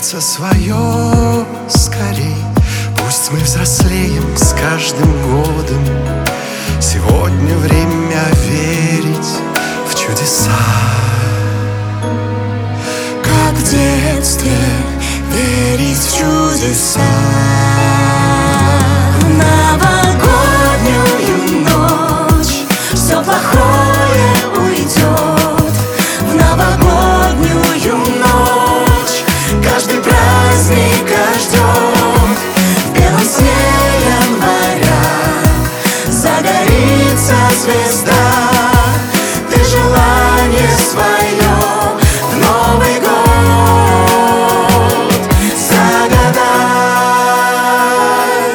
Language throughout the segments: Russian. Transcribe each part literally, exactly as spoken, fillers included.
кажется, свое скорей. Пусть мы взрослеем с каждым годом. Сегодня время верить в чудеса. Как в детстве верить в чудеса. В новогоднюю ночь все плохое уйдет. В новогоднюю ночь каждый праздника ждет. В белом сне января загорится звезда. Ты желание свое в Новый год загадай.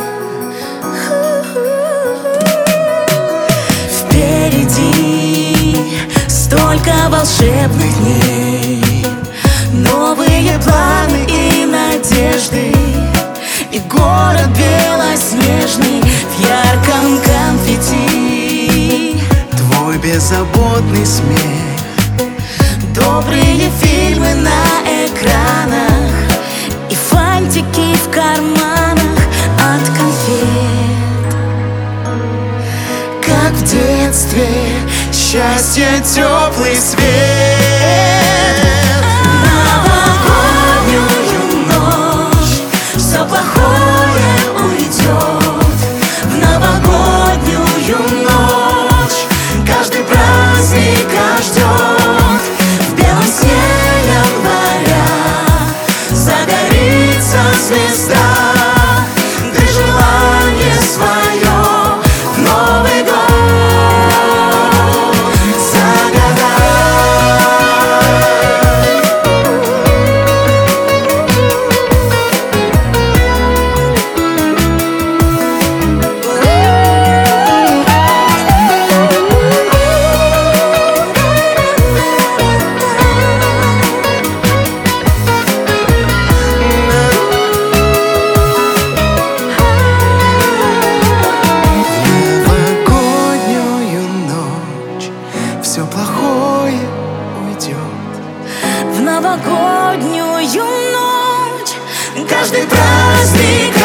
Впереди столько волшебных дней, новые планы и надежды, и город белоснежный в ярком конфетти. Твой беззаботный смех, добрые фильмы на экранах и фантики в карманах от конфет. Как в детстве счастье, теплый свет. Новогоднюю ночь все плохое уйдет. В новогоднюю ночь каждый праздника ждет. В белом сне января загорится звезда. Ты желание свое в Новый год все плохое уйдет. в новогоднюю ночь каждый праздник